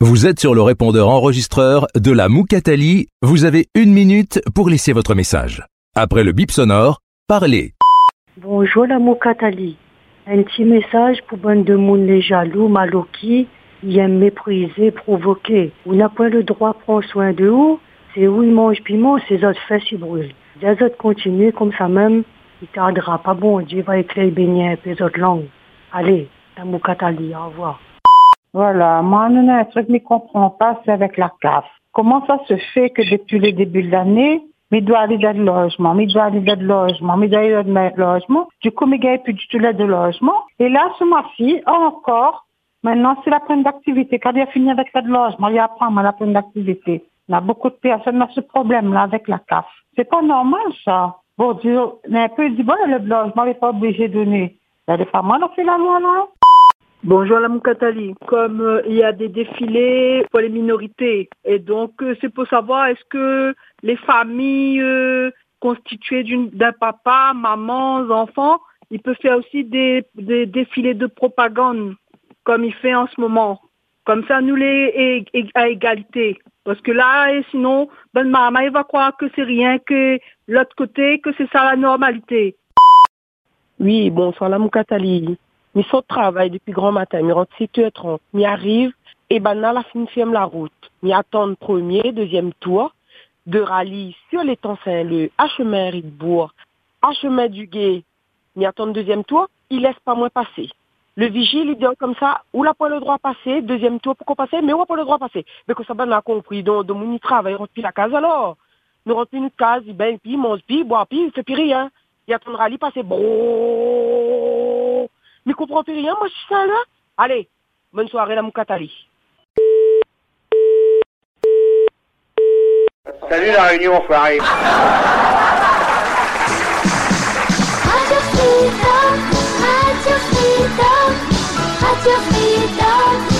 Vous êtes sur le répondeur enregistreur de la Moukatali. Vous avez 1 minute pour laisser votre message. Après le bip sonore, parlez. Bonjour la Moukatali. Un petit message pour bande de monde les jaloux, maloquis, ils aiment mépriser, provoquer. On n'a pas le droit de prendre soin de vous. C'est où ils mangent piment, ces autres fesses ils brûlent. Les autres continuent comme ça même, il tardera pas bon, Dieu va éclairer baignets et les autres langues. Allez, la Moukatali, au revoir. Voilà, moi, on a un truc que je ne comprends pas, c'est avec la CAF. Comment ça se fait que depuis le début de l'année, mais doit aller dans le logement, mais doit aller dans le logement, mais doit aller dans le logement. Du coup, mais gagne plus du tout l'aide de logement. Et là, ce mois-ci, encore, maintenant, c'est la prime d'activité. Quand il a fini avec l'aide de logement, il apprend à la prime d'activité. Il y a beaucoup de personnes qui ont ce problème-là avec la CAF. C'est pas normal, ça. Bon Dieu, on a un peu dit, bon, le logement n'est pas obligé de donner. Il y a des femmes, on a fait la loi, là. Bonjour la Moukatali. Comme il y a des défilés pour les minorités, et donc c'est pour savoir est-ce que les familles constituées d'un papa, maman, enfants, il peut faire aussi des défilés de propagande comme il fait en ce moment. Comme ça, nous les à égalité. Parce que là, et sinon, ben maman, il va croire que c'est rien que l'autre côté, que c'est ça la normalité. Oui, bonsoir la Moukatali. Mais son travail depuis grand matin, il rentre 7h30, il arrive, et ben là, la fin la route. Il attend le premier, deuxième tour, de rallye sur l'étang Saint-Leu, à chemin Rietbourg, à chemin du Gué, il attend le deuxième tour, il laisse pas moins passer. Le vigile, il dit comme ça, ou n'a pas le droit de passer, deuxième tour, pourquoi passer, mais ou n'a pas le droit de passer. Mais que ça, ben, on a compris, donc, de mon travail, il rentre plus la case alors. Nous rentre plus notre case, ben, puis, mange, puis, boit, puis, il fait plus rien. Il attend le rallye, passer, brrrr. Mais comprends plus rien, moi je suis ça là. Allez, bonne soirée la Moukatali. Salut la Réunion, enfoiré. Radio Freedom, Radio Freedom, Radio Freedom.